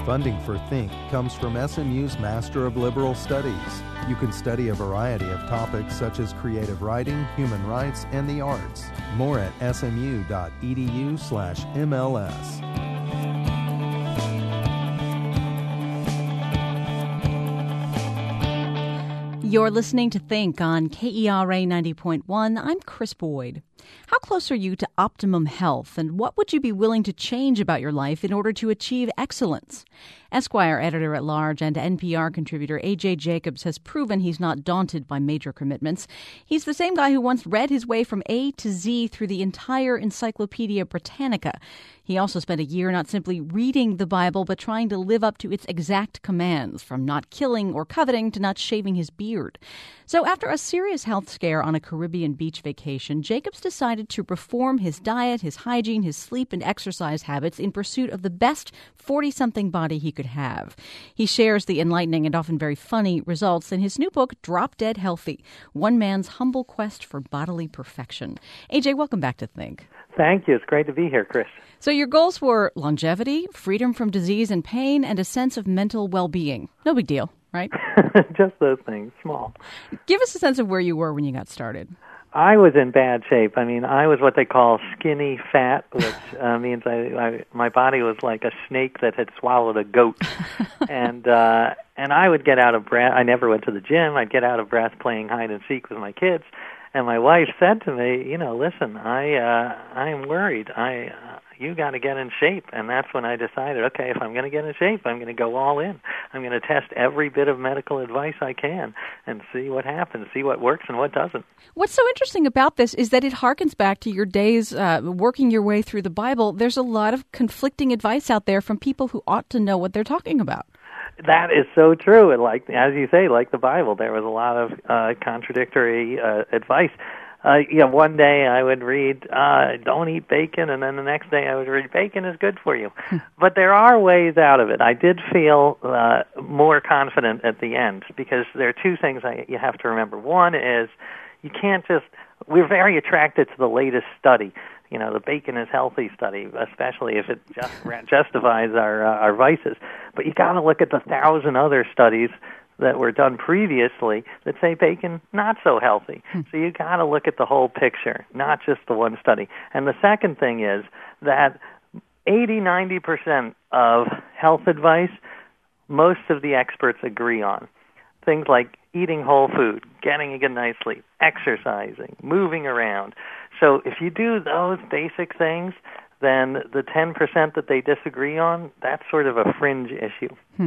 Funding for Think comes from SMU's Master of Liberal Studies. You can study a variety of topics such as creative writing, human rights, and the arts. More at smu.edu/MLS. You're listening to Think on KERA 90.1. I'm Chris Boyd. How close are you to optimum health, and what would you be willing to change about your life in order to achieve excellence? Esquire editor-at-large and NPR contributor A.J. Jacobs has proven he's not daunted by major commitments. He's the same guy who once read his way from A to Z through the entire Encyclopedia Britannica. He also spent a year not simply reading the Bible, but trying to live up to its exact commands, from not killing or coveting to not shaving his beard. So after a serious health scare on a Caribbean beach vacation, Jacobs decided to reform his diet, his hygiene, his sleep, and exercise habits in pursuit of the best 40-something body he could have. He shares the enlightening and often very funny results in his new book, Drop Dead Healthy, One Man's Humble Quest for Bodily Perfection. AJ, welcome back to Think. Thank you. It's great to be here, Chris. So your goals were longevity, freedom from disease and pain, and a sense of mental well-being. No big deal, right? Just those things, small. Give us a sense of where you were when you got started. I was in bad shape. I mean, I was what they call skinny fat, which means my body was like a snake that had swallowed a goat. And I would get out of breath. I never went to the gym. I'd get out of breath playing hide and seek with my kids. And my wife said to me, listen, I am worried. You got to get in shape. And that's when I decided, okay, if I'm going to get in shape, I'm going to go all in. I'm going to test every bit of medical advice I can and see what happens, see what works and what doesn't. What's so interesting about this is that it harkens back to your days working your way through the Bible. There's a lot of conflicting advice out there from people who ought to know what they're talking about. That is so true. And like, as you say, like the Bible, there was a lot of contradictory advice. One day I would read, don't eat bacon, and then the next day I would read, bacon is good for you. But there are ways out of it. I did feel more confident at the end, because there are two things you have to remember. One is, you can't we're very attracted to the latest study. The bacon is healthy study, especially if it justifies our vices. But you got to look at the 1,000 other studies that were done previously that say bacon not so healthy. So you got to look at the whole picture, not just the one study. And the second thing is that 80-90% of health advice, most of the experts agree on. Things like eating whole food, getting a good night's sleep, exercising, moving around. So if you do those basic things, then the 10% that they disagree on, that's sort of a fringe issue.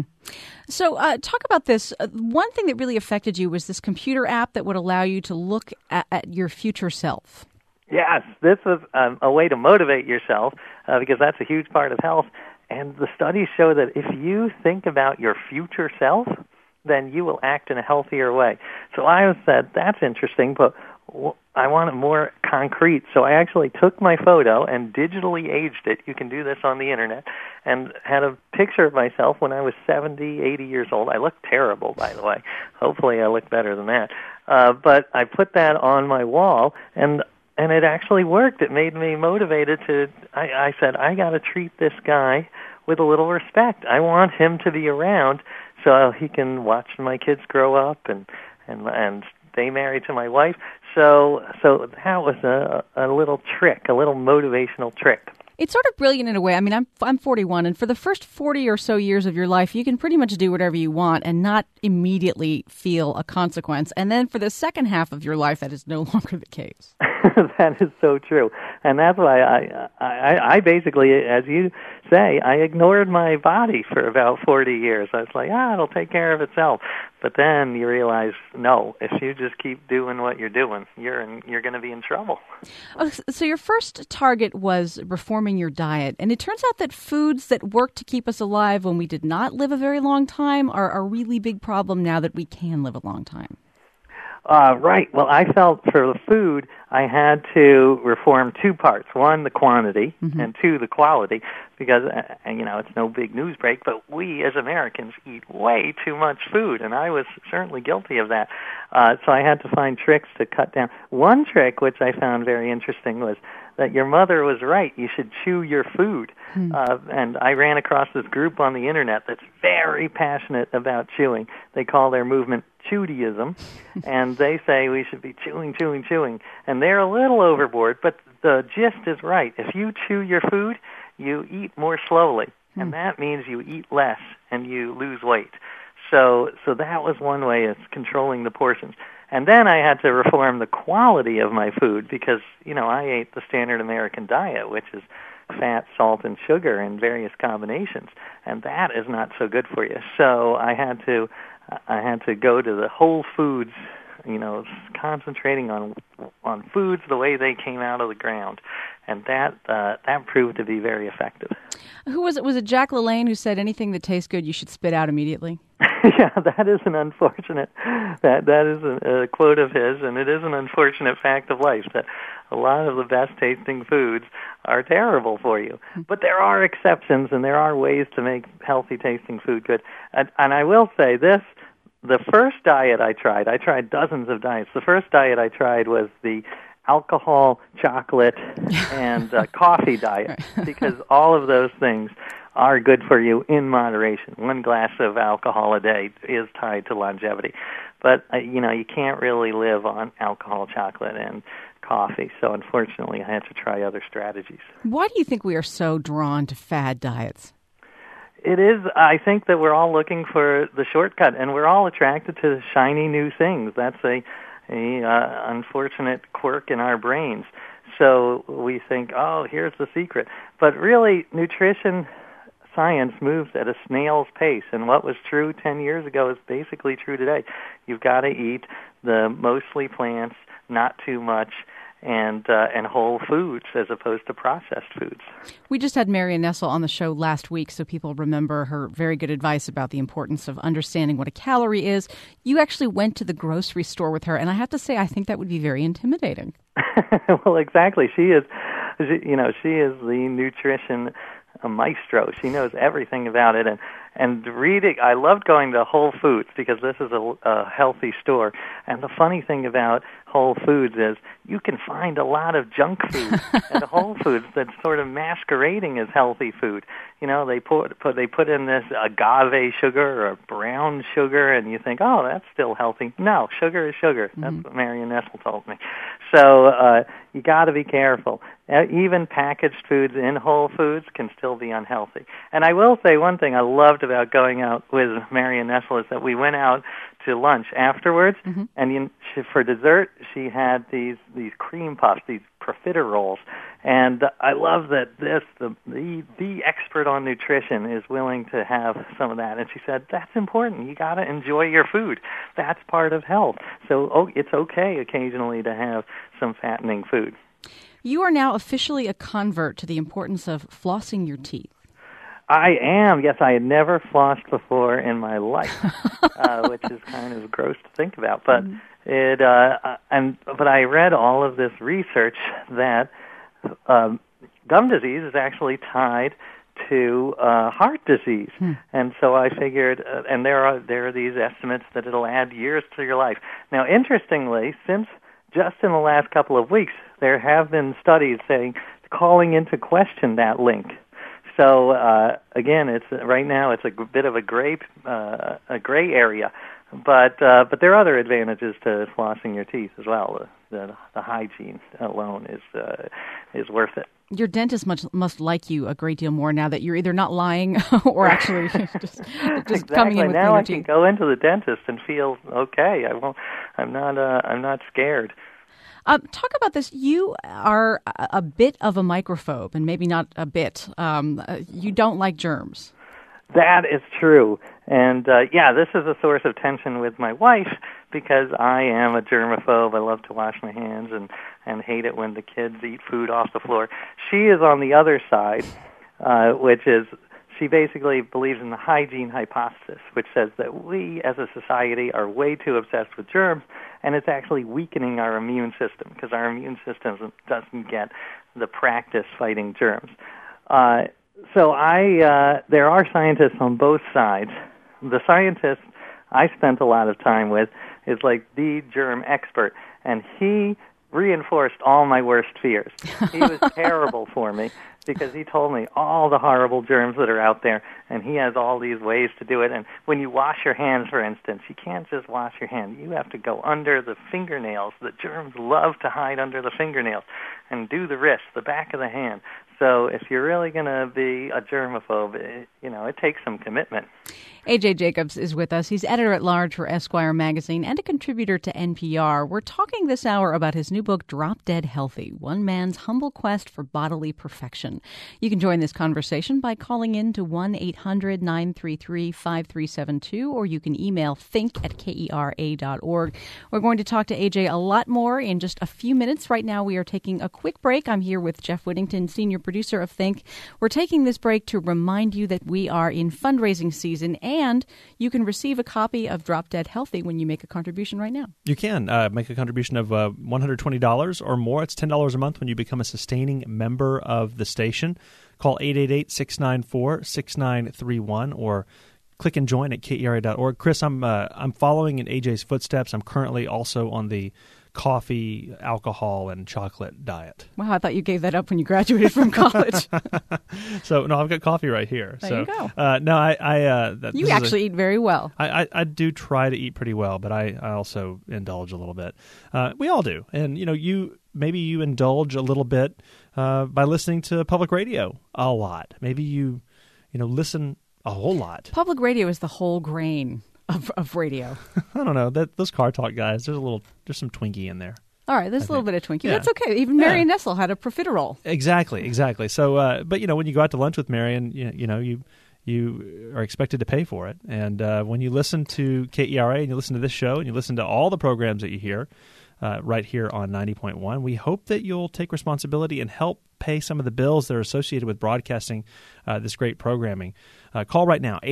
So talk about this. One thing that really affected you was this computer app that would allow you to look at your future self. Yes, this was a way to motivate yourself because that's a huge part of health. And the studies show that if you think about your future self, then you will act in a healthier way. So I said, that's interesting, but I want it more concrete. So I actually took my photo and digitally aged it. You can do this on the internet. And had a picture of myself when I was 70, 80 years old. I look terrible, by the way. Hopefully I look better than that. But I put that on my wall, and it actually worked. It made me motivated to, I said, I got to treat this guy with a little respect. I want him to be around so he can watch my kids grow up and stay married to my wife. So that was a little trick, a little motivational trick. It's sort of brilliant in a way. I mean, I'm 41, and for the first 40 or so years of your life, you can pretty much do whatever you want and not immediately feel a consequence. And then for the second half of your life, that is no longer the case. That is so true. And that's why I basically, as you say, I ignored my body for about 40 years. I was like, it'll take care of itself. But then you realize, no, if you just keep doing what you're doing, you're going to be in trouble. So your first target was reforming your diet. And it turns out that foods that work to keep us alive when we did not live a very long time are a really big problem now that we can live a long time. Right. Well, I felt for the food, I had to reform two parts. One, the quantity, and two, the quality, because, it's no big news break, but we as Americans eat way too much food, and I was certainly guilty of that. So I had to find tricks to cut down. One trick, which I found very interesting, was that your mother was right. You should chew your food. And I ran across this group on the internet that's very passionate about chewing. They call their movement Chewdeism, and they say we should be chewing, chewing, chewing. And they're a little overboard, but the gist is right. If you chew your food, you eat more slowly, and that means you eat less and you lose weight. So that was one way of controlling the portions. And then I had to reform the quality of my food because, I ate the standard American diet, which is fat, salt, and sugar in various combinations, and that is not so good for you. So I had to go to the whole foods, concentrating on foods the way they came out of the ground, and that proved to be very effective. Who was it? Was it Jack LaLanne who said anything that tastes good you should spit out immediately? Yeah, that is an unfortunate. That is a quote of his, and it is an unfortunate fact of life that a lot of the best tasting foods are terrible for you. But there are exceptions, and there are ways to make healthy tasting food good. And I will say this: the first diet I tried dozens of diets. The first diet I tried was the alcohol, chocolate, and coffee diet, because all of those things are good for you in moderation. 1 glass of alcohol a day is tied to longevity. But, you can't really live on alcohol, chocolate, and coffee. So unfortunately, I had to try other strategies. Why do you think we are so drawn to fad diets? It is, I think that we're all looking for the shortcut, and we're all attracted to shiny new things. That's a unfortunate quirk in our brains. So we think, oh, here's the secret. But really, nutrition science moves at a snail's pace, and what was true 10 years ago is basically true today. You've got to eat the mostly plants, not too much, and whole foods as opposed to processed foods. We just had Marion Nestle on the show last week, so people remember her very good advice about the importance of understanding what a calorie is. You actually went to the grocery store with her, and I have to say, I think that would be very intimidating. Well, exactly. She is the nutrition maestro. She knows everything about it, and reading. I loved going to Whole Foods because this is a healthy store. And the funny thing about Whole Foods is you can find a lot of junk food at Whole Foods that's sort of masquerading as healthy food. They put in this agave sugar or brown sugar, and you think, oh, that's still healthy. No, sugar is sugar. That's what Marion Nestle told me. So you got to be careful. Even packaged foods in Whole Foods can still be unhealthy. And I will say one thing I loved about going out with Marion Nestle is that we went out to lunch afterwards, and for dessert she had these cream puffs, these profiteroles, and I love that the expert on nutrition is willing to have some of that. And she said that's important. You got to enjoy your food. That's part of health. So it's okay occasionally to have some fattening food. You are now officially a convert to the importance of flossing your teeth. I am. Yes, I had never flossed before in my life, which is kind of gross to think about. But but I read all of this research that gum disease is actually tied to heart disease, and so I figured, and there are these estimates that it'll add years to your life. Now, interestingly, since just in the last couple of weeks, there have been studies calling into question that link. So again, right now it's a bit of a gray area, but there are other advantages to flossing your teeth as well. The hygiene alone is worth it. Your dentist must like you a great deal more now that you're either not lying or actually just exactly. Coming in with now I teeth. can go into the dentist and feel okay. I'm not scared. Talk about this. You are a bit of a microphobe, and maybe not a bit. You don't like germs. That is true. And, this is a source of tension with my wife because I am a germaphobe. I love to wash my hands and hate it when the kids eat food off the floor. She is on the other side, which is she basically believes in the hygiene hypothesis, which says that we as a society are way too obsessed with germs, and it's actually weakening our immune system because our immune system doesn't get the practice fighting germs. So there are scientists on both sides. The scientist I spent a lot of time with is like the germ expert, and he reinforced all my worst fears. He was terrible for me because he told me all the horrible germs that are out there, and he has all these ways to do it. And when you wash your hands, for instance, you can't just wash your hand. You have to go under the fingernails. The germs love to hide under the fingernails, and do the wrist, the back of the hand. So if you're really going to be a germaphobe, it takes some commitment. A.J. Jacobs is with us. He's editor-at-large for Esquire magazine and a contributor to NPR. We're talking this hour about his new book, Drop Dead Healthy, One Man's Humble Quest for Bodily Perfection. You can join this conversation by calling in to 1-800-933-5372, or you can email think@kera.org. We're going to talk to A.J. a lot more in just a few minutes. Right now, we are taking a quick break. I'm here with Jeff Whittington, senior producer of Think. We're taking this break to remind you that we are in fundraising season, and you can receive a copy of Drop Dead Healthy when you make a contribution right now. You can make a contribution of $120 or more. It's $10 a month when you become a sustaining member of the station. Call 888-694-6931 or click and join at kera.org. Chris, I'm following in AJ's footsteps. I'm currently also on the coffee, alcohol, and chocolate diet. Wow, I thought you gave that up when you graduated from college. So, no, I've got coffee right here. There you go. You actually eat very well. I do try to eat pretty well, but I also indulge a little bit. We all do. And, maybe you indulge a little bit by listening to public radio a lot. Maybe you listen a whole lot. Public radio is the whole grain of radio. I don't know. Those car talk guys, there's some Twinkie in there. All right, there's a little bit of Twinkie. Yeah. That's okay. Even Marion Nestle had a profiterole. Exactly. So, but when you go out to lunch with Marion, you are expected to pay for it. And when you listen to KERA and you listen to this show and you listen to all the programs that you hear right here on 90.1, we hope that you'll take responsibility and help pay some of the bills that are associated with broadcasting this great programming. Call right now,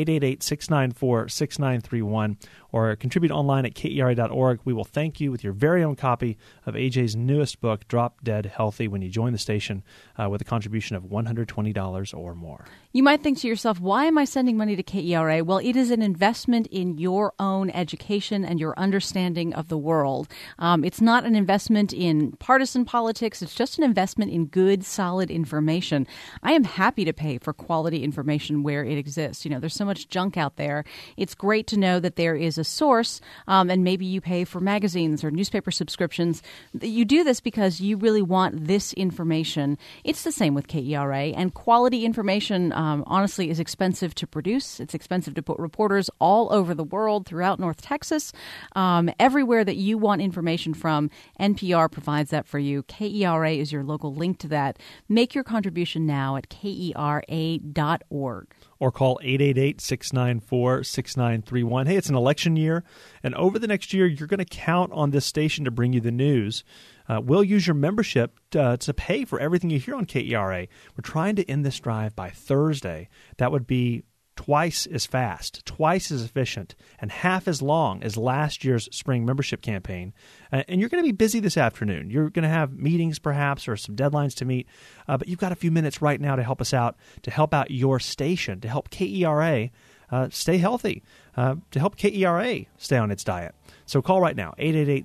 888-694-6931, or contribute online at kera.org. We will thank you with your very own copy of AJ's newest book, Drop Dead Healthy, when you join the station with a contribution of $120 or more. You might think to yourself, why am I sending money to KERA? Well, it is an investment in your own education and your understanding of the world. It's not an investment in partisan politics. It's just an investment in good, solid information. I am happy to pay for quality information where it exists. There's so much junk out there. It's great to know that there is a source, and maybe you pay for magazines or newspaper subscriptions. You do this because you really want this information. It's the same with KERA, and quality information, honestly, is expensive to produce. It's expensive to put reporters all over the world, throughout North Texas. Everywhere that you want information from, NPR provides that for you. KERA is your local link to that. Make your contribution now at kera.org. Or call 888-694-6931. Hey, it's an election year, and over the next year, you're going to count on this station to bring you the news. We'll use your membership to pay for everything you hear on KERA. We're trying to end this drive by Thursday. That would be twice as fast, twice as efficient, and half as long as last year's spring membership campaign. And you're going to be busy this afternoon. You're going to have meetings perhaps or some deadlines to meet, but you've got a few minutes right now to help us out, to help out your station, to help KERA stay healthy, to help KERA stay on its diet. So call right now,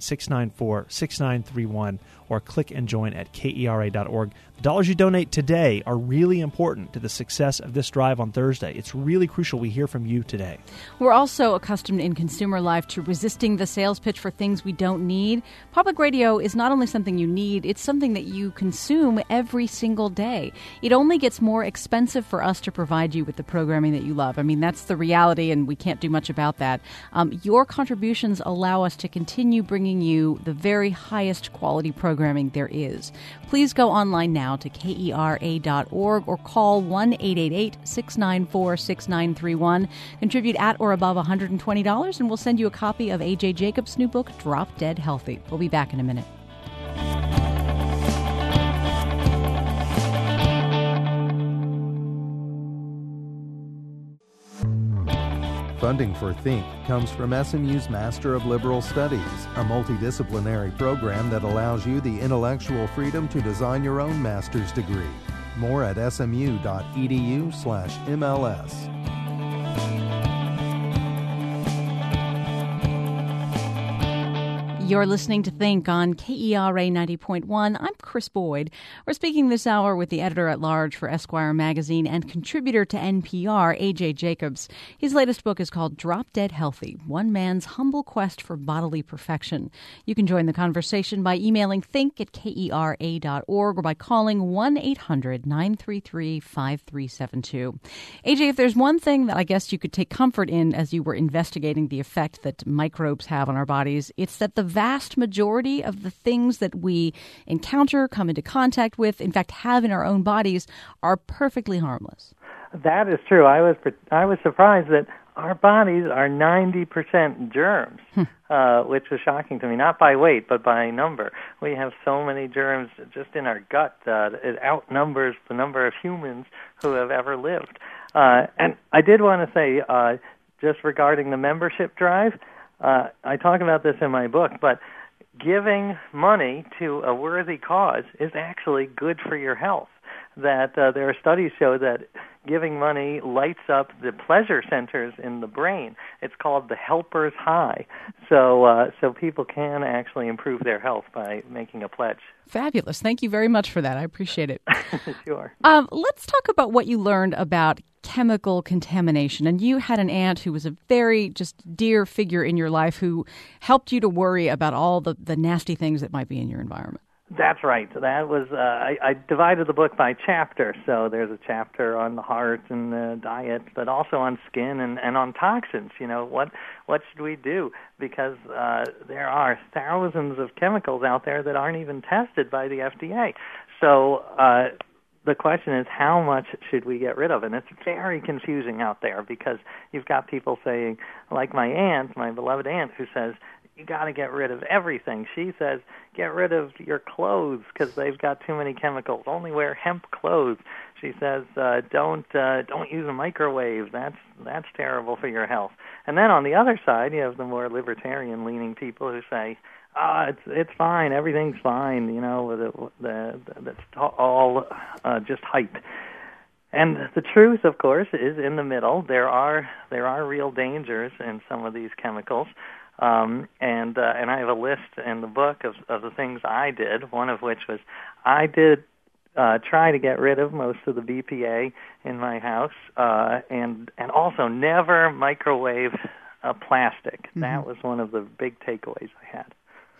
888-694-6931, or click and join at kera.org. The dollars you donate today are really important to the success of this drive on Thursday. It's really crucial we hear from you today. We're also accustomed in consumer life to resisting the sales pitch for things we don't need. Public radio is not only something you need, it's something that you consume every single day. It only gets more expensive for us to provide you with the programming that you love. I mean, that's the reality, and we can't do much about that. Your contributions allow us to continue bringing you the very highest quality programming there is. Please go online now to kera.org or call 1-888-694-6931. Contribute at or above $120, and we'll send you a copy of A.J. Jacobs' new book, Drop Dead Healthy. We'll be back in a minute. Funding for Think comes from SMU's Master of Liberal Studies, a multidisciplinary program that allows you the intellectual freedom to design your own master's degree. More at smu.edu/MLS. You're listening to Think on KERA 90.1. I'm Chris Boyd. We're speaking this hour with the editor-at-large for Esquire magazine and contributor to NPR, A.J. Jacobs. His latest book is called Drop Dead Healthy, One Man's Humble Quest for Bodily Perfection. You can join the conversation by emailing think@kera.org or by calling 1-800-933-5372. A.J., if there's one thing that I guess you could take comfort in as you were investigating the effect that microbes have on our bodies, it's that the vast majority of the things that we encounter, come into contact with, in fact have in our own bodies, are perfectly harmless. That is true. I was surprised that our bodies are 90% germs, which was shocking to me, not by weight, but by number. We have so many germs just in our gut. It outnumbers the number of humans who have ever lived. And I did want to say, just regarding the membership drive, I talk about this in my book, but giving money to a worthy cause is actually good for your health. That there are studies show that giving money lights up the pleasure centers in the brain. It's called the helper's high. So people can actually improve their health by making a pledge. Fabulous. Thank you very much for that. I appreciate it. Sure. Let's talk about what you learned about chemical contamination. And you had an aunt who was a very just dear figure in your life who helped you to worry about all the nasty things that might be in your environment. That's right. That was I divided the book by chapter. So there's a chapter on the heart and the diet, but also on skin and on toxins. You know, what should we do? Because there are thousands of chemicals out there that aren't even tested by the FDA. So the question is, how much should we get rid of? And it's very confusing out there because you've got people saying, like my aunt, my beloved aunt, who says, you got to get rid of everything. She says, get rid of your clothes because they've got too many chemicals. Only wear hemp clothes. She says, don't use a microwave. That's terrible for your health. And then on the other side, you have the more libertarian-leaning people who say, it's fine, everything's fine. You know, that's all just hype. And the truth, of course, is in the middle. There are real dangers in some of these chemicals. And I have a list in the book of the things I did, one of which was I did try to get rid of most of the BPA in my house, and also never microwave plastic. Mm-hmm. That was one of the big takeaways I had.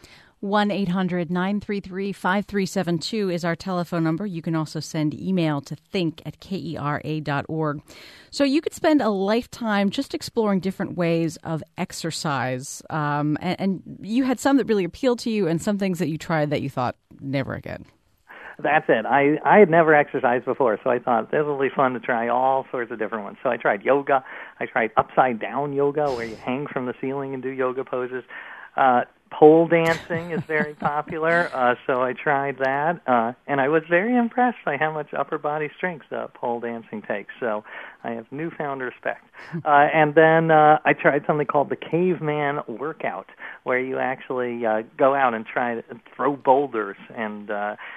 1-800-933-5372 is our telephone number. You can also send email to think@kera.org. So you could spend a lifetime just exploring different ways of exercise. And you had some that really appealed to you and some things that you tried that you thought, never again. That's it. I had never exercised before, so I thought this will be fun to try all sorts of different ones. So I tried yoga. I tried upside-down yoga, where you hang from the ceiling and do yoga poses. Pole dancing is very popular, so I tried that, and I was very impressed by how much upper body strength pole dancing takes, so I have newfound respect. And then I tried something called the caveman workout, where you actually go out and try to throw boulders and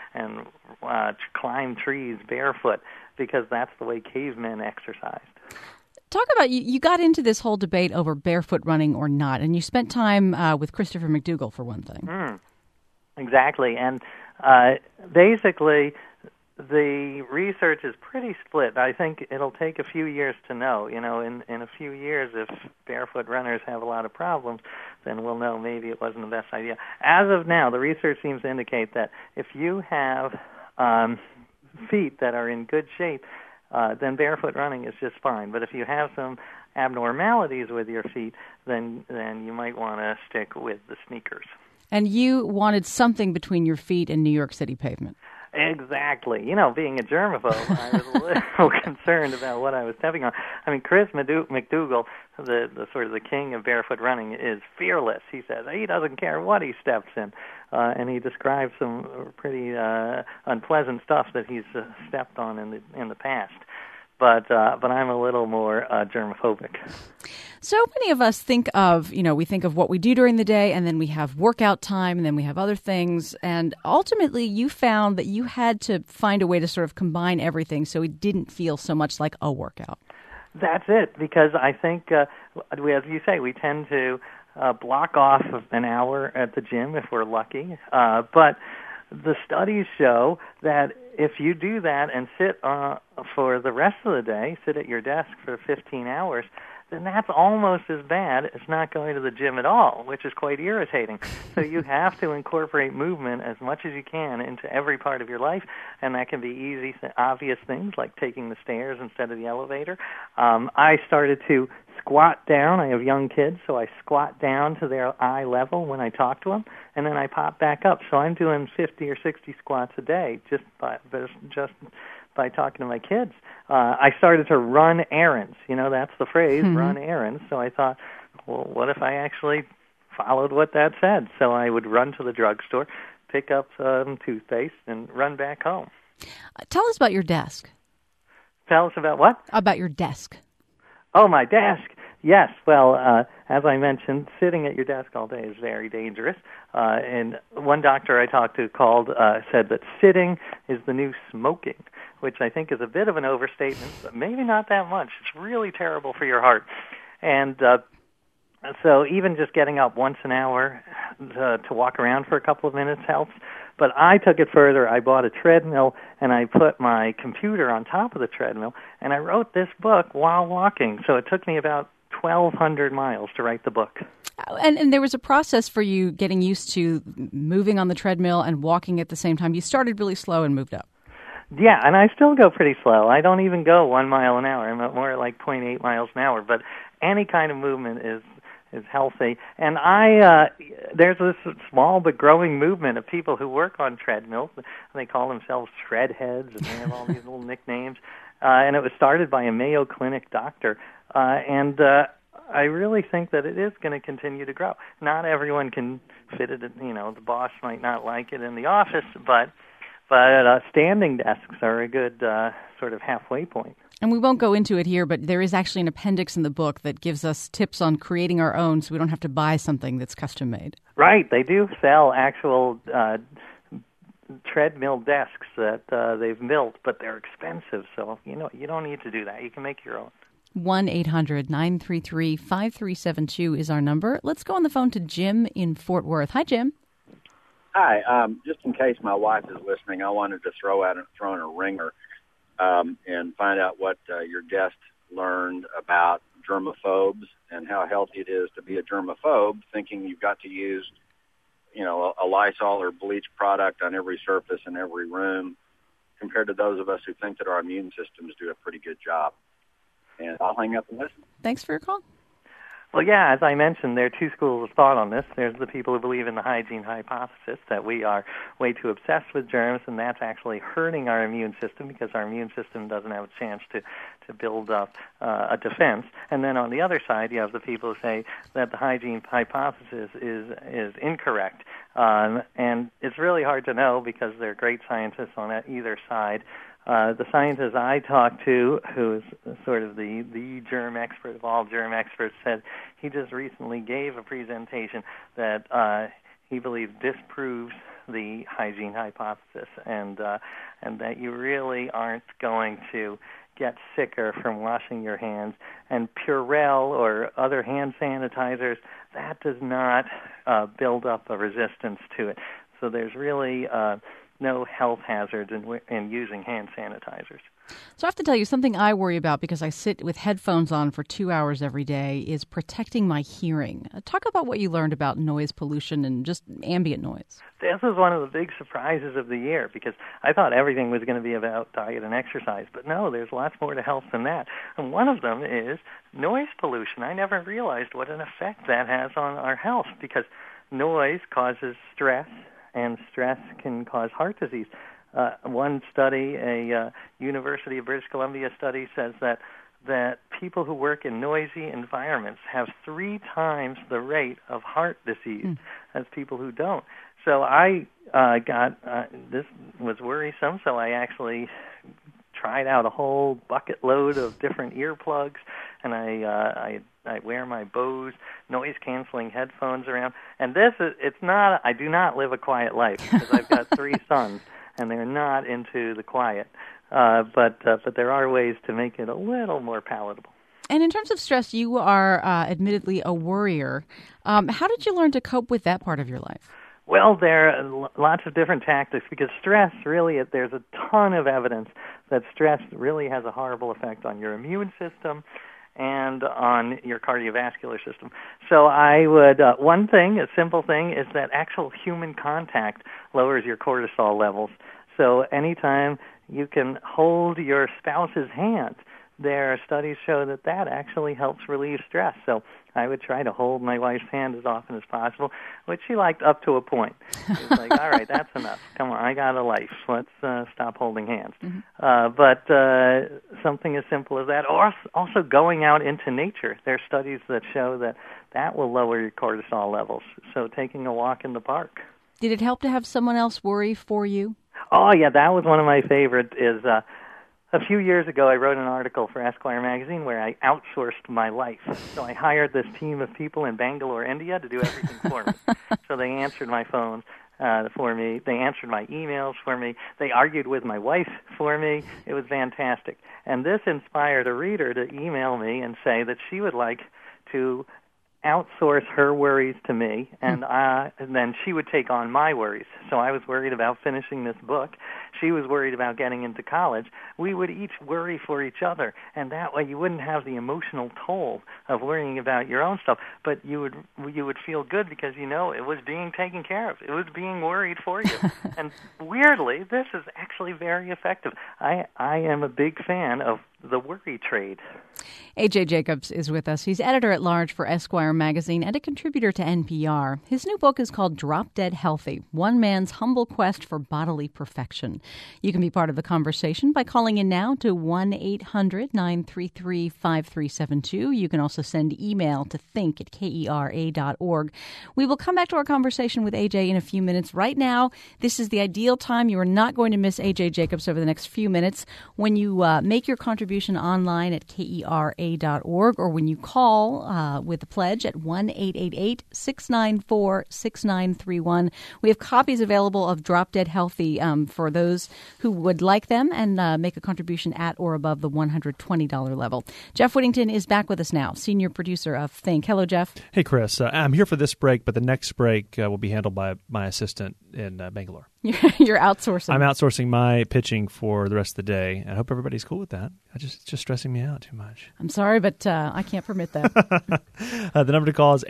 climb trees barefoot, because that's the way cavemen exercised. Talk about, you got into this whole debate over barefoot running or not, and you spent time with Christopher McDougall, for one thing. Exactly, and basically the research is pretty split. I think it'll take a few years to know. You know, in a few years, if barefoot runners have a lot of problems, then we'll know maybe it wasn't the best idea. As of now, the research seems to indicate that if you have feet that are in good shape, then barefoot running is just fine. But if you have some abnormalities with your feet, then you might want to stick with the sneakers. And you wanted something between your feet and New York City pavement. Exactly. You know, being a germaphobe, I was a little concerned about what I was stepping on. I mean, Chris McDougall, the sort of the king of barefoot running, is fearless. He says he doesn't care what he steps in, and he describes some pretty unpleasant stuff that he's stepped on in the past. But I'm a little more germophobic. So many of us think of, we think of what we do during the day, and then we have workout time, and then we have other things. And ultimately, you found that you had to find a way to sort of combine everything so it didn't feel so much like a workout. That's it, because I think, as you say, we tend to block off an hour at the gym if we're lucky. But the studies show that if you do that and sit for the rest of the day, sit at your desk for 15 hours, then that's almost as bad as not going to the gym at all, which is quite irritating. So you have to incorporate movement as much as you can into every part of your life, and that can be easy, obvious things like taking the stairs instead of the elevator. I started to squat down. I have young kids, so I squat down to their eye level when I talk to them, and then I pop back up. So I'm doing 50 or 60 squats a day just by talking to my kids. I started to run errands. You know, that's the phrase, run errands. So I thought, well, what if I actually followed what that said? So I would run to the drugstore, pick up some toothpaste, and run back home. Tell us about your desk. Tell us about what? About your desk. Oh, my desk. Yes. Well, as I mentioned, sitting at your desk all day is very dangerous. And one doctor I talked to said that sitting is the new smoking, which I think is a bit of an overstatement, but maybe not that much. It's really terrible for your heart. And so even just getting up once an hour to walk around for a couple of minutes helps. But I took it further. I bought a treadmill, and I put my computer on top of the treadmill, and I wrote this book while walking. So it took me about 1,200 miles to write the book. And there was a process for you getting used to moving on the treadmill and walking at the same time. You started really slow and moved up. Yeah, and I still go pretty slow. I don't even go 1 mile an hour. I'm more like 0.8 miles an hour. But any kind of movement is healthy. And there's this small but growing movement of people who work on treadmills. They call themselves tread heads, and they have all these little nicknames. And it was started by a Mayo Clinic doctor. And I really think that it is going to continue to grow. Not everyone can fit it. The boss might not like it in the office, but standing desks are a good sort of halfway point. And we won't go into it here, but there is actually an appendix in the book that gives us tips on creating our own so we don't have to buy something that's custom made. Right. They do sell actual treadmill desks that they've built, but they're expensive. So, you don't need to do that. You can make your own. 1-800-933-5372 is our number. Let's go on the phone to Jim in Fort Worth. Hi, Jim. Hi. Just in case my wife is listening, I wanted to throw in a ringer and find out what your guest learned about germaphobes and how healthy it is to be a germaphobe, thinking you've got to use, a Lysol or bleach product on every surface in every room, compared to those of us who think that our immune systems do a pretty good job. And I'll hang up and listen. Thanks for your call. Well, yeah, as I mentioned, there are two schools of thought on this. There's the people who believe in the hygiene hypothesis, that we are way too obsessed with germs, and that's actually hurting our immune system because our immune system doesn't have a chance to build up a defense. And then on the other side, you have the people who say that the hygiene hypothesis is incorrect. And it's really hard to know because there are great scientists on either side. The scientist I talked to, who is sort of the germ expert of all germ experts, said he just recently gave a presentation that he believes disproves the hygiene hypothesis, and that you really aren't going to get sicker from washing your hands. And Purell or other hand sanitizers, that does not build up a resistance to it. So there's really no health hazards in using hand sanitizers. So I have to tell you, something I worry about because I sit with headphones on for 2 hours every day is protecting my hearing. Talk about what you learned about noise pollution and just ambient noise. This was one of the big surprises of the year because I thought everything was going to be about diet and exercise. But no, there's lots more to health than that. And one of them is noise pollution. I never realized what an effect that has on our health because noise causes stress, and stress can cause heart disease. One study, a University of British Columbia study, says that people who work in noisy environments have 3 times the rate of heart disease as people who don't. So I this was worrisome, so I actually tried out a whole bucket load of different earplugs, and I wear my Bose noise-canceling headphones around. And I do not live a quiet life because I've got 3 sons, and they're not into the quiet. But there are ways to make it a little more palatable. And in terms of stress, you are admittedly a worrier. How did you learn to cope with that part of your life? Well, there are lots of different tactics because stress really, there's a ton of evidence that stress really has a horrible effect on your immune system and on your cardiovascular system. So I would, one thing, a simple thing, is that actual human contact lowers your cortisol levels. So anytime you can hold your spouse's hand, there are studies show that that actually helps relieve stress. So I would try to hold my wife's hand as often as possible, which she liked up to a point. She was like, all right, that's enough. Come on, I got a life. Let's stop holding hands. Mm-hmm. But something as simple as that, or also going out into nature. There are studies that show that that will lower your cortisol levels. So taking a walk in the park. Did it help to have someone else worry for you? Oh, yeah, that was one of my favorites is... A few years ago, I wrote an article for Esquire magazine where I outsourced my life. So I hired this team of people in Bangalore, India, to do everything for me. So they answered my phone for me. They answered my emails for me. They argued with my wife for me. It was fantastic. And this inspired a reader to email me and say that she would like to outsource her worries to me, and then she would take on my worries. So I was worried about finishing this book. She was worried about getting into college. We would each worry for each other, and that way you wouldn't have the emotional toll of worrying about your own stuff, but you would feel good because you know it was being taken care of. It was being worried for you. And weirdly, this is actually very effective. I am a big fan of the worry trade. A.J. Jacobs is with us. He's editor-at-large for Esquire magazine and a contributor to NPR. His new book is called Drop Dead Healthy, One Man's Humble Quest for Bodily Perfection. You can be part of the conversation by calling in now to 1-800-933-5372. You can also send email to think@kera.org. We will come back to our conversation with A.J. in a few minutes. Right now, this is the ideal time. You are not going to miss A.J. Jacobs over the next few minutes when you make your contribution online at kera.org or when you call with a pledge at 1-888-694-6931. We have copies available of Drop Dead Healthy for those who would like them and make a contribution at or above the $120 level. Jeff Whittington is back with us now, senior producer of Think. Hello, Jeff. Hey, Chris. I'm here for this break, but the next break will be handled by my assistant in Bangalore. You're outsourcing. I'm outsourcing my pitching for the rest of the day, and I hope everybody's cool with that. It's just stressing me out too much. I'm sorry, but I can't permit that. The number to call is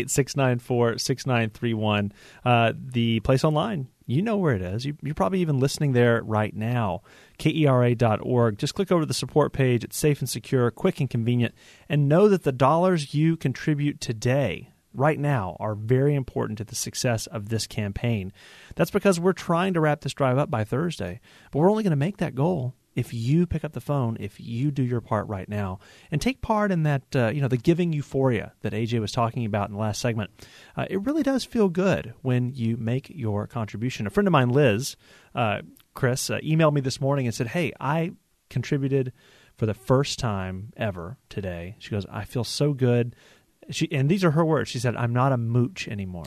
888-694-6931. The place online, you know where it is. You're probably even listening there right now. KERA.org. Just click over to the support page. It's safe and secure, quick and convenient, and know that the dollars you contribute today, right now, are very important to the success of this campaign. That's because we're trying to wrap this drive up by Thursday, but we're only going to make that goal if you pick up the phone, if you do your part right now, and take part in that, the giving euphoria that AJ was talking about in the last segment. It really does feel good when you make your contribution. A friend of mine, Liz, Chris, emailed me this morning and said, hey, I contributed for the first time ever today. She goes, I feel so good. And these are her words. She said, I'm not a mooch anymore.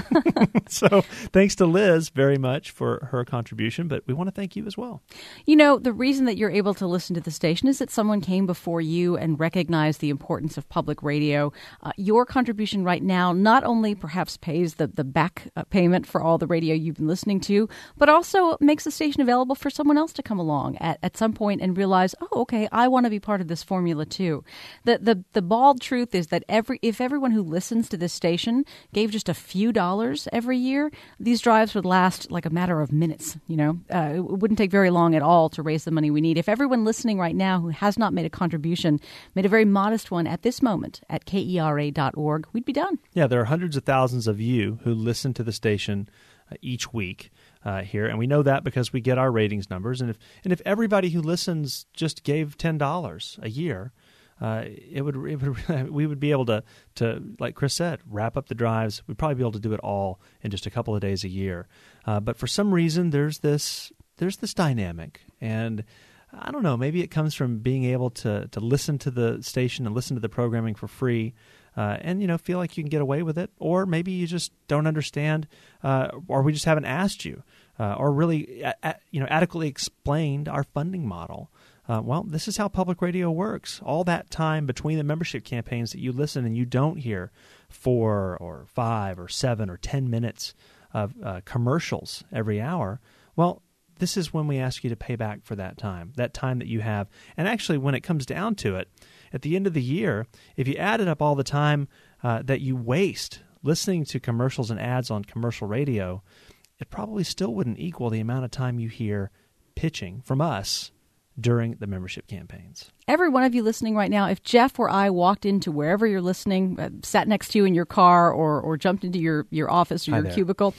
So thanks to Liz very much for her contribution, but we want to thank you as well. You know, the reason that you're able to listen to the station is that someone came before you and recognized the importance of public radio. Your contribution right now not only perhaps pays the back payment for all the radio you've been listening to, but also makes the station available for someone else to come along at some point and realize, oh, okay, I want to be part of this formula too. The bald truth is that if everyone who listens to this station gave just a few dollars every year, these drives would last like a matter of minutes. It wouldn't take very long at all to raise the money we need. If everyone listening right now who has not made a contribution made a very modest one at this moment at KERA.org, we'd be done. Yeah, there are hundreds of thousands of you who listen to the station each week here, and we know that because we get our ratings numbers. And if everybody who listens just gave $10 a year, we would be able to, like Chris said, wrap up the drives. We'd probably be able to do it all in just a couple of days a year. But for some reason, there's this dynamic, and I don't know. Maybe it comes from being able to listen to the station and listen to the programming for free, and feel like you can get away with it, or maybe you just don't understand, or we just haven't asked you, or really adequately explained our funding model. Well, this is how public radio works. All that time between the membership campaigns that you listen and you don't hear 4 or 5 or 7 or 10 minutes of commercials every hour, well, this is when we ask you to pay back for that time that you have. And actually, when it comes down to it, at the end of the year, if you added up all the time that you waste listening to commercials and ads on commercial radio, it probably still wouldn't equal the amount of time you hear pitching from us during the membership campaigns. Every one of you listening right now, if Jeff or I walked into wherever you're listening, sat next to you in your car or jumped into your office or your cubicle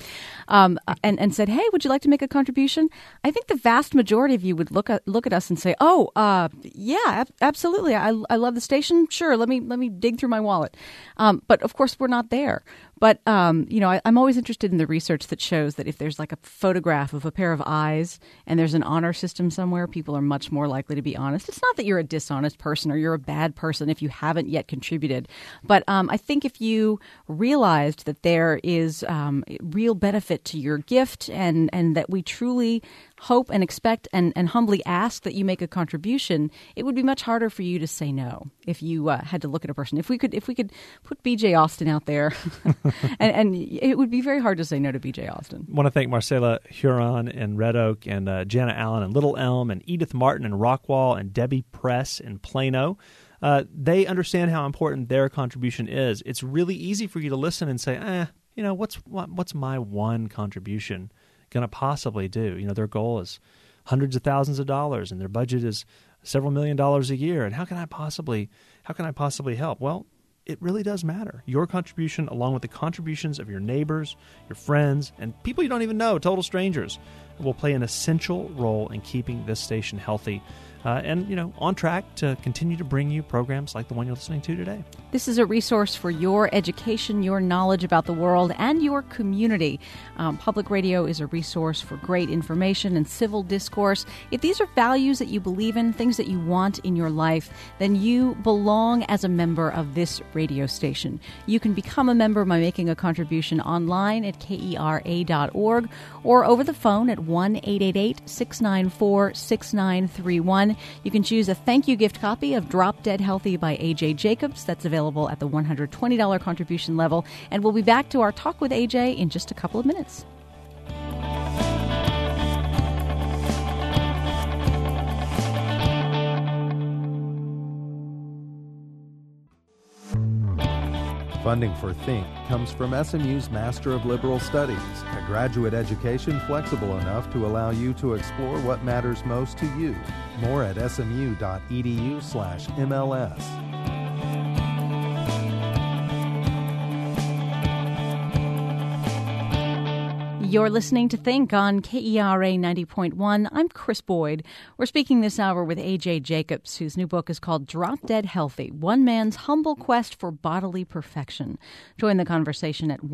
and said, hey, would you like to make a contribution? I think the vast majority of you would look at us and say, yeah, absolutely. I love the station. Sure, let me dig through my wallet. But of course, we're not there. But, I'm always interested in the research that shows that if there's like a photograph of a pair of eyes and there's an honor system somewhere, people are much more likely to be honest. It's not that you're a dishonest person or you're a bad person if you haven't yet contributed. But I think if you realized that there is real benefit to your gift and that we truly hope and expect and humbly ask that you make a contribution, it would be much harder for you to say no if you had to look at a person. If we could put B.J. Austin out there, and it would be very hard to say no to B.J. Austin. I want to thank Marcella Huron in Red Oak and Jana Allen in Little Elm and Edith Martin in Rockwall and Debbie Press in Plano. They understand how important their contribution is. It's really easy for you to listen and say, what's my one contribution going to possibly do? Their goal is hundreds of thousands of dollars and their budget is several $1 million a year. And how can I possibly help? Well, it really does matter. Your contribution, along with the contributions of your neighbors, your friends, and people you don't even know, total strangers, will play an essential role in keeping this station healthy and on track to continue to bring you programs like the one you're listening to today. This is a resource for your education, your knowledge about the world, and your community. Public radio is a resource for great information and civil discourse. If these are values that you believe in, things that you want in your life, then you belong as a member of this radio station. You can become a member by making a contribution online at KERA.org or over the phone at 1-888-694-6931. You can choose a thank you gift copy of Drop Dead Healthy by A.J. Jacobs. That's available at the $120 contribution level. And we'll be back to our talk with A.J. in just a couple of minutes. Funding for Think comes from SMU's Master of Liberal Studies, a graduate education flexible enough to allow you to explore what matters most to you. More at smu.edu/MLS. You're listening to Think on KERA 90.1. I'm Chris Boyd. We're speaking this hour with A.J. Jacobs, whose new book is called Drop Dead Healthy, One Man's Humble Quest for Bodily Perfection. Join the conversation at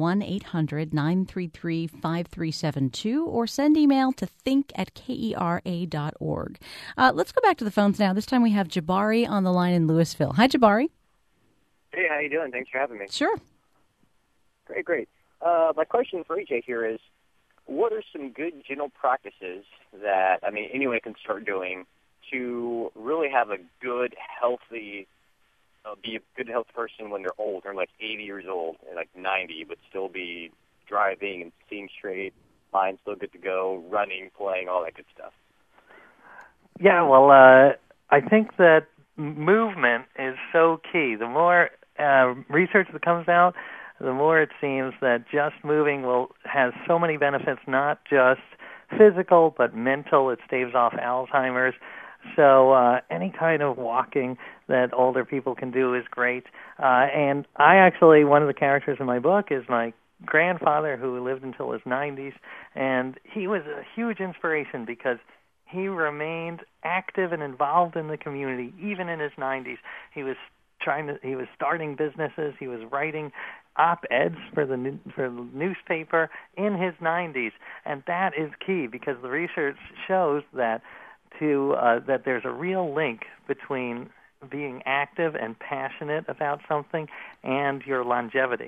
1-800-933-5372 or send email to think@kera.org. Let's go back to the phones now. This time we have Jabari on the line in Louisville. Hi, Jabari. Hey, how you doing? Thanks for having me. Sure. Great. My question for AJ here is, what are some good general practices that, anyone can start doing to really have a good, healthy, be a good, healthy person when they're old, they're like 80 years old and like 90, but still be driving and seeing straight, mind still good to go, running, playing, all that good stuff? Yeah, well, I think that movement is so key. The more research that comes out, the more it seems that just moving has so many benefits, not just physical, but mental. It staves off Alzheimer's. So any kind of walking that older people can do is great. And one of the characters in my book is my grandfather, who lived until his 90s, and he was a huge inspiration because he remained active and involved in the community, even in his 90s. He was starting businesses. He was writing op-eds for the newspaper in his 90s, and that is key because the research shows that that there's a real link between being active and passionate about something and your longevity.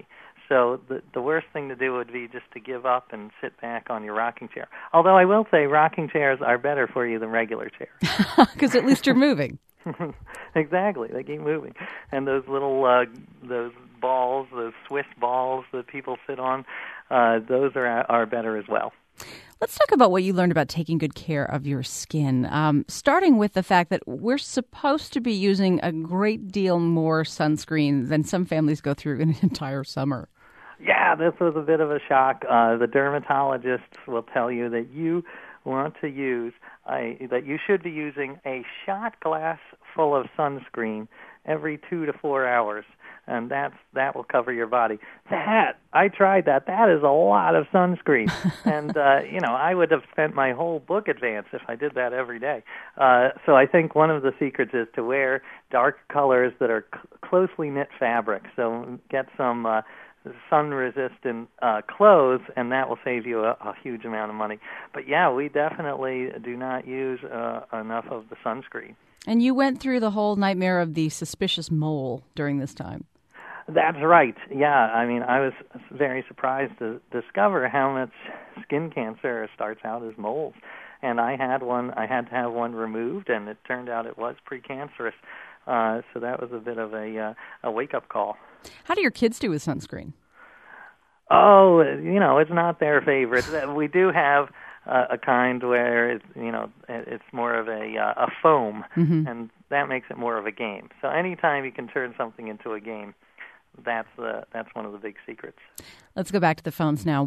So the worst thing to do would be just to give up and sit back on your rocking chair. Although I will say rocking chairs are better for you than regular chairs. Because at least you're moving. Exactly. They keep moving. And those little those balls, those Swiss balls that people sit on, those are better as well. Let's talk about what you learned about taking good care of your skin, starting with the fact that we're supposed to be using a great deal more sunscreen than some families go through in an entire summer. Yeah, this was a bit of a shock. The dermatologists will tell you that you want to use that you should be using a shot glass full of sunscreen every 2 to 4 hours, and that will cover your body. I tried that. That is a lot of sunscreen, and I would have spent my whole book advance if I did that every day. So I think one of the secrets is to wear dark colors that are closely knit fabric. So get some sun-resistant clothes, and that will save you a huge amount of money. But yeah, we definitely do not use enough of the sunscreen. And you went through the whole nightmare of the suspicious mole during this time. That's right. Yeah, I mean, I was very surprised to discover how much skin cancer starts out as moles. And I had to have one removed, and it turned out it was precancerous. So that was a bit of a wake-up call. How do your kids do with sunscreen? Oh, it's not their favorite. We do have a kind where it's more of a foam, and that makes it more of a game. So anytime you can turn something into a game, that's one of the big secrets. Let's go back to the phones now.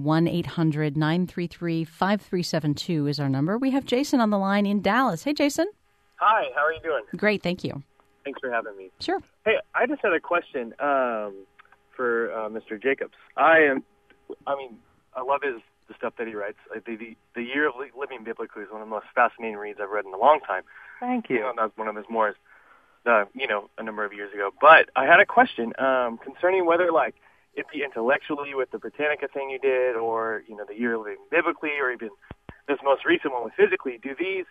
1-800-933-5372 is our number. We have Jason on the line in Dallas. Hey, Jason. Hi, how are you doing? Great, thank you. Thanks for having me. Sure. Hey, I just had a question for Mr. Jacobs. I love the stuff that he writes. The Year of Living Biblically is one of the most fascinating reads I've read in a long time. Thank you. That was one of his more, a number of years ago. But I had a question concerning whether, it be intellectually with the Britannica thing you did, or the Year of Living Biblically, or even this most recent one with physically. Do these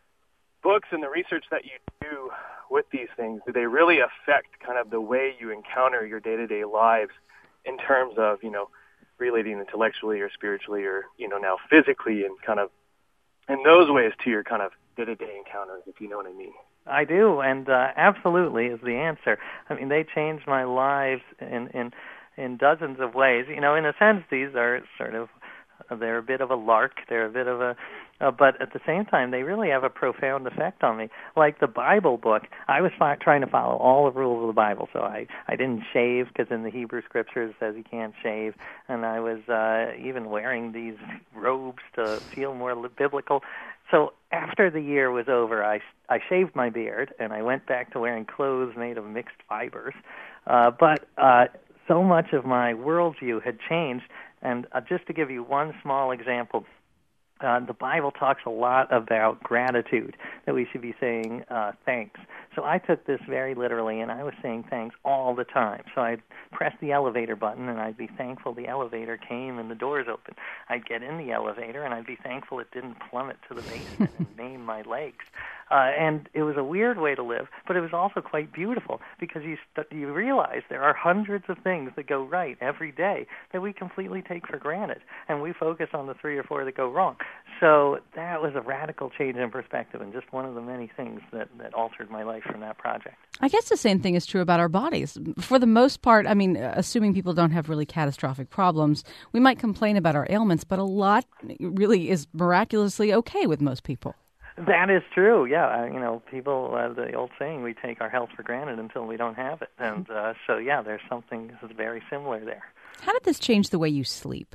books and the research that you do with these things, do they really affect kind of the way you encounter your day-to-day lives in terms of, relating intellectually or spiritually or, now physically, and kind of in those ways to your kind of day-to-day encounters, if you know what I mean? I do, and absolutely is the answer. I mean, they changed my lives in dozens of ways. In a sense, these are they're a bit of a lark. They're a bit of but at the same time, they really have a profound effect on me. Like the Bible book, I was trying to follow all the rules of the Bible, so I didn't shave, because in the Hebrew Scriptures it says you can't shave, and I was even wearing these robes to feel more biblical. So after the year was over, I shaved my beard, and I went back to wearing clothes made of mixed fibers. But so much of my worldview had changed. And just to give you one small example, the Bible talks a lot about gratitude, that we should be saying thanks. So I took this very literally, and I was saying thanks all the time. So I'd press the elevator button, and I'd be thankful the elevator came and the doors open. I'd get in the elevator, and I'd be thankful it didn't plummet to the basement and maim my legs. And it was a weird way to live, but it was also quite beautiful, because you realize there are hundreds of things that go right every day that we completely take for granted, and we focus on the 3 or 4 that go wrong. So that was a radical change in perspective, and just one of the many things that altered my life from that project. I guess the same thing is true about our bodies. For the most part, I mean, assuming people don't have really catastrophic problems, we might complain about our ailments, but a lot really is miraculously okay with most people. That is true, yeah. People, the old saying, we take our health for granted until we don't have it. And so, yeah, there's something that's very similar there. How did this change the way you sleep?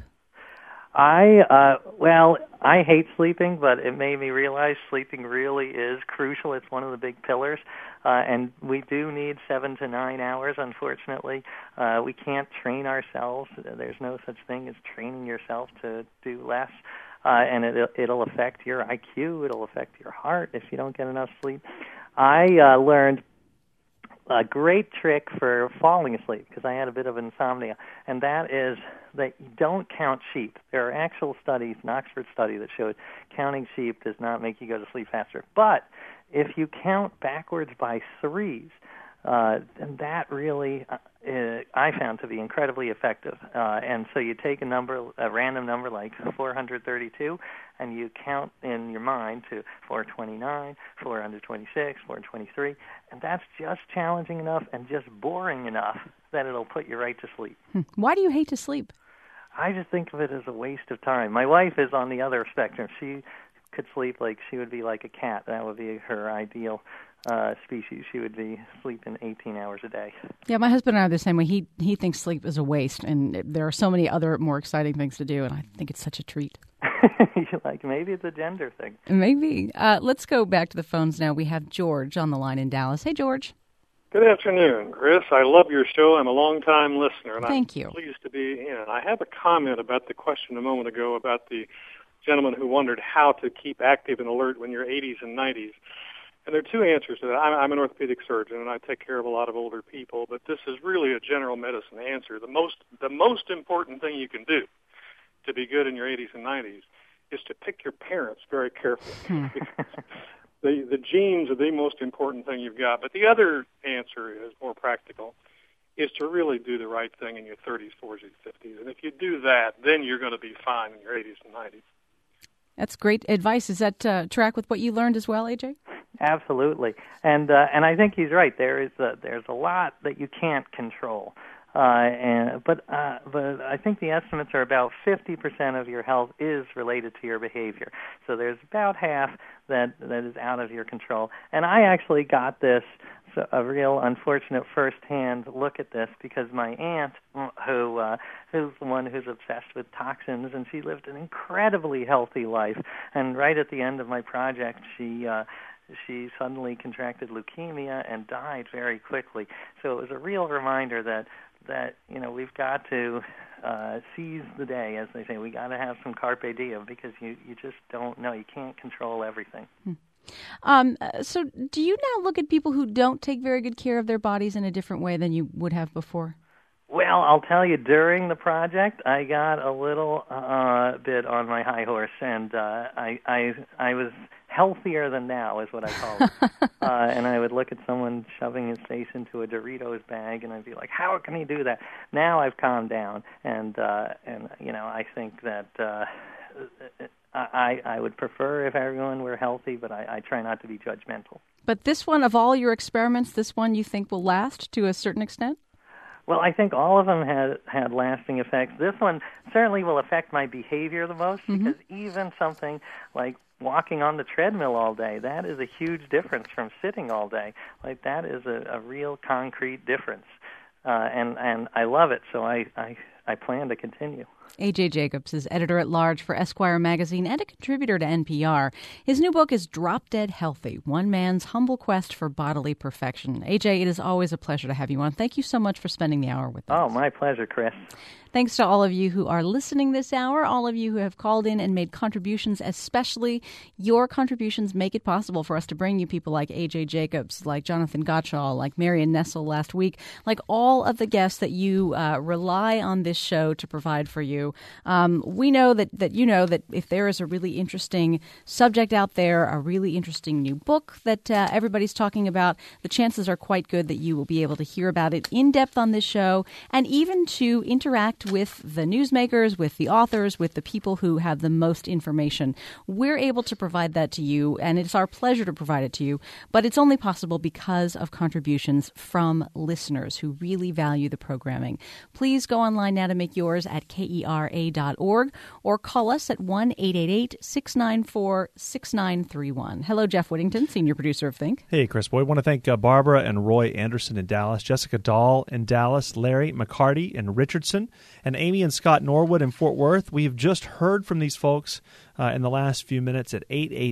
I hate sleeping, but it made me realize sleeping really is crucial. It's one of the big pillars, and we do need 7 to 9 hours, unfortunately. We can't train ourselves. There's no such thing as training yourself to do less, and it'll affect your IQ. It'll affect your heart if you don't get enough sleep. I learned a great trick for falling asleep, because I had a bit of insomnia, and that is that you don't count sheep. There are actual studies, an Oxford study, that showed counting sheep does not make you go to sleep faster. But if you count backwards by threes, And that really I found to be incredibly effective. And so you take a random number like 432, and you count in your mind to 429, 426, 423, and that's just challenging enough and just boring enough that it'll put you right to sleep. Why do you hate to sleep? I just think of it as a waste of time. My wife is on the other spectrum. She could sleep like she would be like a cat. That would be her ideal species. She would be sleeping 18 hours a day. Yeah, my husband and I are the same way. He thinks sleep is a waste, and there are so many other more exciting things to do, and I think it's such a treat. Like maybe it's a gender thing. Maybe. Let's go back to the phones now. We have George on the line in Dallas. Hey, George. Good afternoon, Chris. I love your show. I'm a long-time listener, and Thank you. I'm pleased to be in. I have a comment about the question a moment ago about the gentleman who wondered how to keep active and alert when you're 80s and 90s. And there are two answers to that. I'm an orthopedic surgeon, and I take care of a lot of older people, but this is really a general medicine answer. The most important thing you can do to be good in your 80s and 90s is to pick your parents very carefully. The genes are the most important thing you've got. But the other answer is more practical, is to really do the right thing in your 30s, 40s, 50s. And if you do that, then you're going to be fine in your 80s and 90s. That's great advice. Does that track with what you learned as well, AJ? Absolutely, and I think he's right. There's a lot that you can't control, but I think the estimates are about 50% of your health is related to your behavior. So there's about half that is out of your control. And I actually got this a real unfortunate first-hand look at this because my aunt, who's the one who's obsessed with toxins, and she lived an incredibly healthy life. And right at the end of my project, she suddenly contracted leukemia and died very quickly. So it was a real reminder that we've got to seize the day, as they say. We got to have some carpe diem because you just don't know. You can't control everything. So do you now look at people who don't take very good care of their bodies in a different way than you would have before? Well, I'll tell you, during the project, I got a little bit on my high horse, and I was healthier than now, is what I call it. And I would look at someone shoving his face into a Doritos bag, and I'd be like, "How can he do that?" Now I've calmed down, and I think that I would prefer if everyone were healthy, but I try not to be judgmental. But this one, of all your experiments, this one you think will last to a certain extent? Well, I think all of them had lasting effects. This one certainly will affect my behavior the most because even something like walking on the treadmill all day, that is a huge difference from sitting all day. Like that is a real concrete difference. And I love it, so I plan to continue. A.J. Jacobs is editor-at-large for Esquire magazine and a contributor to NPR. His new book is Drop Dead Healthy, One Man's Humble Quest for Bodily Perfection. A.J., it is always a pleasure to have you on. Thank you so much for spending the hour with us. Oh, my pleasure, Chris. Thanks to all of you who are listening this hour, all of you who have called in and made contributions, especially your contributions make it possible for us to bring you people like A.J. Jacobs, like Jonathan Gottschall, like Marion Nessel last week, like all of the guests that you rely on this show to provide for you. We know that you know that if there is a really interesting subject out there, a really interesting new book that everybody's talking about, the chances are quite good that you will be able to hear about it in depth on this show and even to interact with the newsmakers, with the authors, with the people who have the most information. We're able to provide that to you, and it's our pleasure to provide it to you, but it's only possible because of contributions from listeners who really value the programming. Please go online now to make yours at KERA.org or call us at 1-888-694-6931. Hello, Jeff Whittington, senior producer of Think. Hey, Chris Boyd. I want to thank Barbara and Roy Anderson in Dallas, Jessica Dahl in Dallas, Larry McCarty in Richardson, and Amy and Scott Norwood in Fort Worth. We have just heard from these folks in the last few minutes at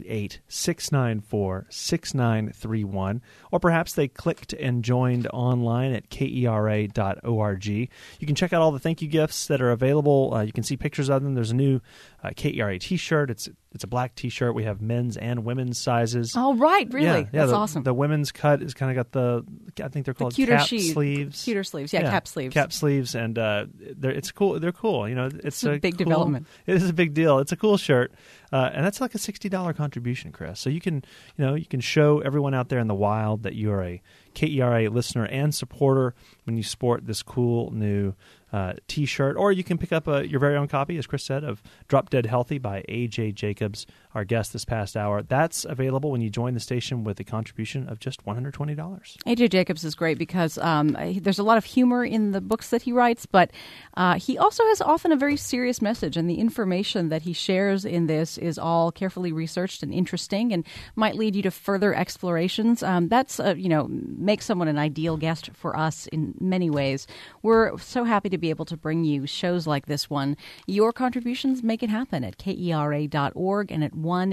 888-694-6931, or perhaps they clicked and joined online at KERA.org. You can check out all the thank you gifts that are available. You can see pictures of them. There's a new KERA t-shirt. It's It's a black T-shirt. We have men's and women's sizes. Oh, right. Really? Yeah, That's the, awesome. The women's cut is kind of got I think they're called cuter cap sleeves. Cuter sleeves. Yeah, cap sleeves. Cap sleeves. And it's cool. They're cool. It's a big cool development. It is a big deal. It's a cool shirt. And that's like a $60 contribution, Chris. So you can show everyone out there in the wild that you're a KERA listener and supporter when you sport this cool new T-shirt. Or you can pick up your very own copy, as Chris said, of Drop Dead Healthy by A.J. Jacobs, our guest this past hour. That's available when you join the station with a contribution of just $120. A.J. Jacobs is great because there's a lot of humor in the books that he writes, but he also has often a very serious message, and the information that he shares in this is all carefully researched and interesting and might lead you to further explorations. That's makes someone an ideal guest for us in many ways. We're so happy to be able to bring you shows like this one. Your contributions make it happen at KERA.org and at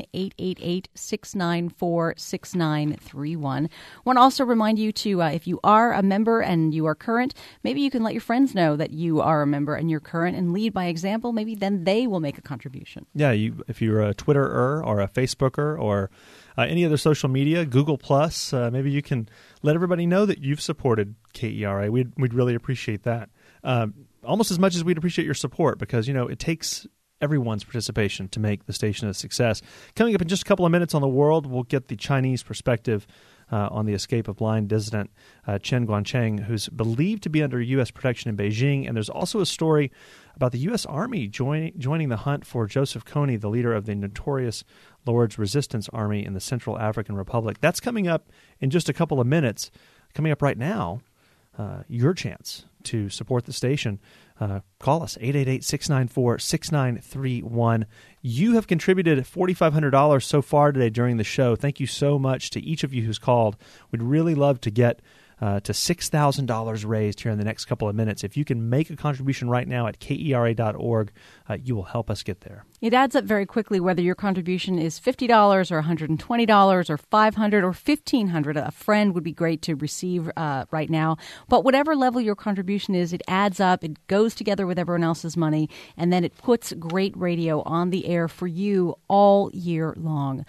1-888-694-6931. Want to also remind you to, if you are a member and you are current, maybe you can let your friends know that you are a member and you're current and lead by example. Maybe then they will make a contribution. Yeah, if you're a Twitterer or a Facebooker or any other social media, Google Plus, maybe you can let everybody know that you've supported KERA. We'd really appreciate that. Almost as much as we'd appreciate your support, because it takes everyone's participation to make the station a success. Coming up in just a couple of minutes on The World, we'll get the Chinese perspective on the escape of blind dissident Chen Guangcheng, who's believed to be under U.S. protection in Beijing. And there's also a story about the U.S. Army joining the hunt for Joseph Kony, the leader of the notorious Lord's Resistance Army in the Central African Republic. That's coming up in just a couple of minutes. Coming up right now, your chance to support the station. Call us, 888-694-6931. You have contributed $4,500 so far today during the show. Thank you so much to each of you who's called. We'd really love to get to $6,000 raised here in the next couple of minutes. If you can make a contribution right now at KERA.org, you will help us get there. It adds up very quickly whether your contribution is $50 or $120 or $500 or $1,500. A friend would be great to receive right now. But whatever level your contribution is, it adds up. It goes together with everyone else's money, and then it puts great radio on the air for you all year long.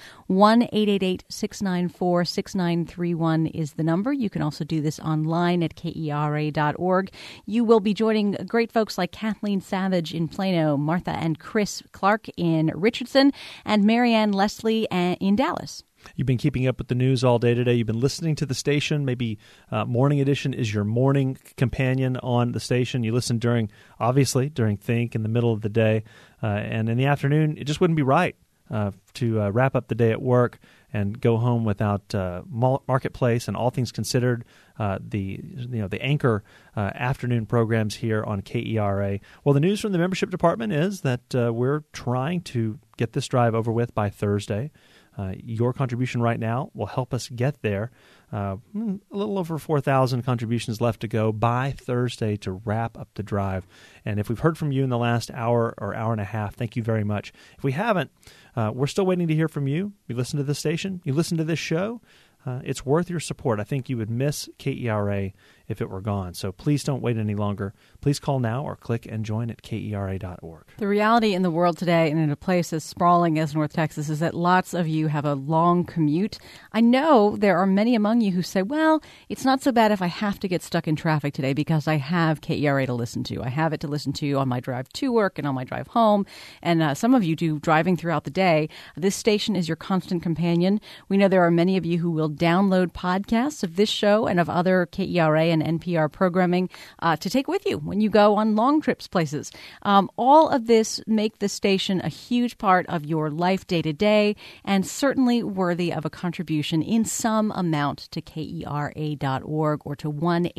1-888-694-6931 is the number. You can also do this online at KERA.org. You will be joining great folks like Kathleen Savage in Plano, Martha and Chris Clark in Richardson, and Marianne Leslie in Dallas. You've been keeping up with the news all day today. You've been listening to the station. Maybe Morning Edition is your morning companion on the station. You listen during Think in the middle of the day. And in the afternoon, it just wouldn't be right to wrap up the day at work and go home without Marketplace and All Things Considered, the anchor afternoon programs here on KERA. Well, the news from the membership department is that we're trying to get this drive over with by Thursday. Your contribution right now will help us get there. A little over 4,000 contributions left to go by Thursday to wrap up the drive. And if we've heard from you in the last hour or hour and a half, thank you very much. If we haven't, we're still waiting to hear from you. You listen to the station, you listen to this show. It's worth your support. I think you would miss KERA if it were gone. So please don't wait any longer. Please call now or click and join at KERA.org. The reality in the world today, and in a place as sprawling as North Texas, is that lots of you have a long commute. I know there are many among you who say, well, it's not so bad if I have to get stuck in traffic today because I have KERA to listen to. I have it to listen to on my drive to work and on my drive home. And some of you do driving throughout the day. This station is your constant companion. We know there are many of you who will download podcasts of this show and of other KERA and NPR programming to take with you when you go on long trips places. All of this make the station a huge part of your life day to day, and certainly worthy of a contribution in some amount to KERA.org or to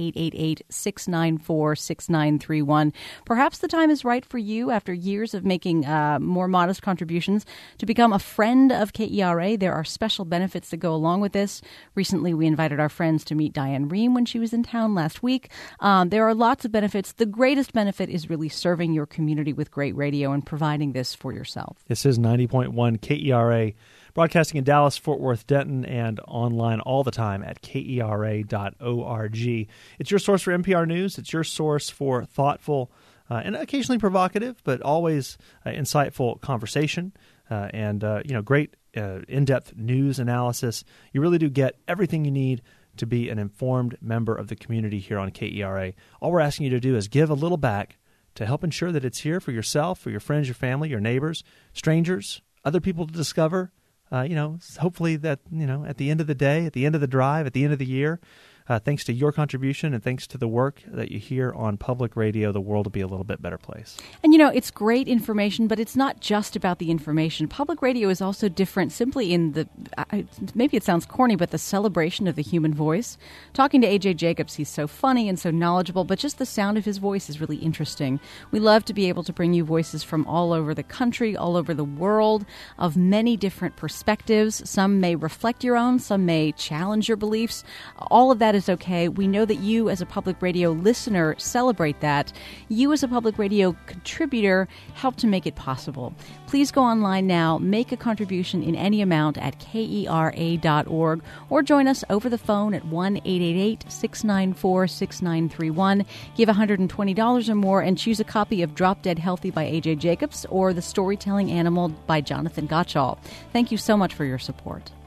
1-888-694-6931. Perhaps the time is right for you, after years of making more modest contributions, to become a friend of KERA. There are special benefits that go along with this. Recently, we invited our friends to meet Diane Rehm when she was in town last week. There are lots of benefits. The greatest benefit is really serving your community with great radio and providing this for yourself. This is 90.1 KERA, broadcasting in Dallas, Fort Worth, Denton, and online all the time at KERA.org. It's your source for NPR news. It's your source for thoughtful and occasionally provocative, but always insightful conversation. and great in-depth news analysis. You really do get everything you need to be an informed member of the community here on KERA. All we're asking you to do is give a little back to help ensure that it's here for yourself, for your friends, your family, your neighbors, strangers, other people to discover. Hopefully that, at the end of the day, at the end of the drive, at the end of the year, thanks to your contribution and thanks to the work that you hear on public radio, the world will be a little bit better place. And, it's great information, but it's not just about the information. Public radio is also different simply in the, maybe it sounds corny, but the celebration of the human voice. Talking to A.J. Jacobs, he's so funny and so knowledgeable, but just the sound of his voice is really interesting. We love to be able to bring you voices from all over the country, all over the world, of many different perspectives. Some may reflect your own, some may challenge your beliefs. All of that is okay. We know that you as a public radio listener celebrate that. You as a public radio contributor help to make it possible. Please go online now, make a contribution in any amount at KERA.org, or join us over the phone at 1-888-694-6931. Give $120 or more and choose a copy of Drop Dead Healthy by A.J. Jacobs or The Storytelling Animal by Jonathan Gottschall. Thank you so much for your support.